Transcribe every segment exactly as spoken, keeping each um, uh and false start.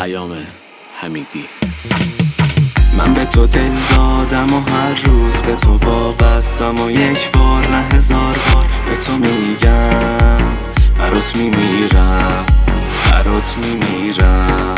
پیام حمیدی. من به تو دل دادم و هر روز به تو وابستم و یک بار نه هزار بار به تو میگم برات میمیرم، برات میمیرم.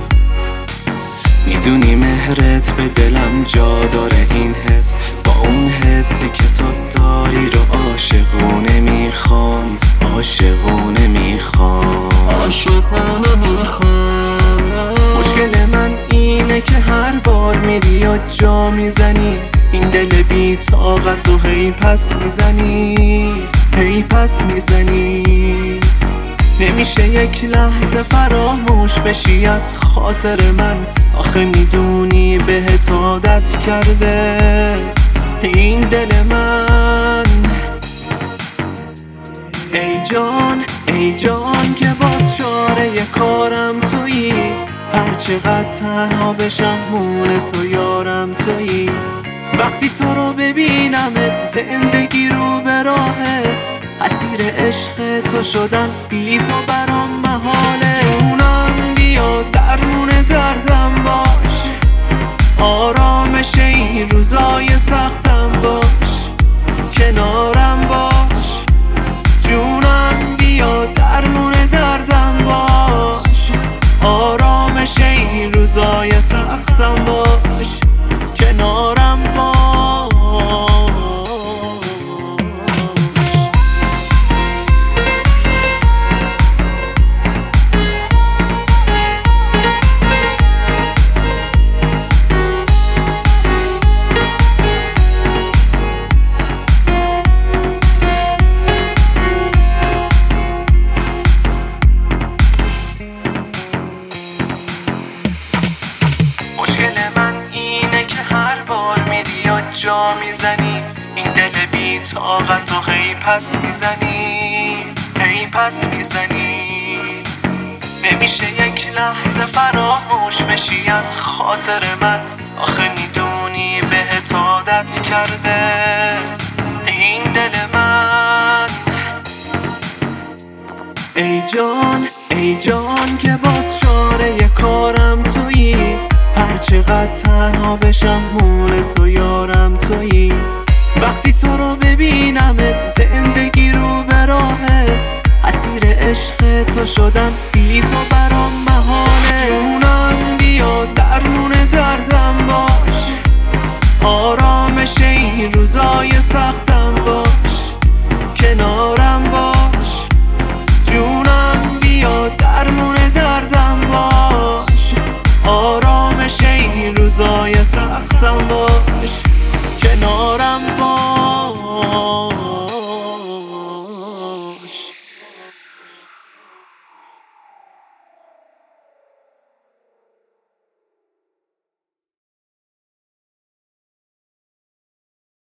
میدونی مهرت به دلم جا داره، این حس با اون حسی که تو داری رو عاشقونه میخوام، عاشقونه میخوام، عاشقونه میخوام. مشکل من اینه که هر بار میری و جا میزنی این دل بی طاقت و هی پس میزنی، هی پس میزنی. نمیشه یک لحظه فراموش بشی از خاطر من، آخه میدونی بهت عادت کرده این دل من. ای جان ای جان که باز شاره کارم تویی، هر چقدر تنها بشم مونس و یارم تویی. وقتی تو رو ببینمت زندگی رو به راهه، اسیر عشق تو شدم بی تو برام محاله. جونم بیا درمون دردم باش، آرامش این روزای سختم باش، کنارم باش. جونم بیا درمون دردم باش، آرامش این روزای سختم باش، کنارم باش. مشکل من اینه که هر بار میری و جا میزنی این دل بی طاقت و هی پس میزنی، هی پس میزنی. نمیشه یک لحظه فراموش بشی از خاطر من، آخه میدونی بهت عادت کرده این دل من. ای جان ای جان که باز شاره کارم تویی، هر چقدر تنها بشم مونس و یارم تویی. وقتی تو رو ببینمت زندگی رو به راهه، اسیر عشق تو شدم بی تو برام محاله. جونم بیا درمون دردم باش، آرامش این روزای سختم باش، کنارم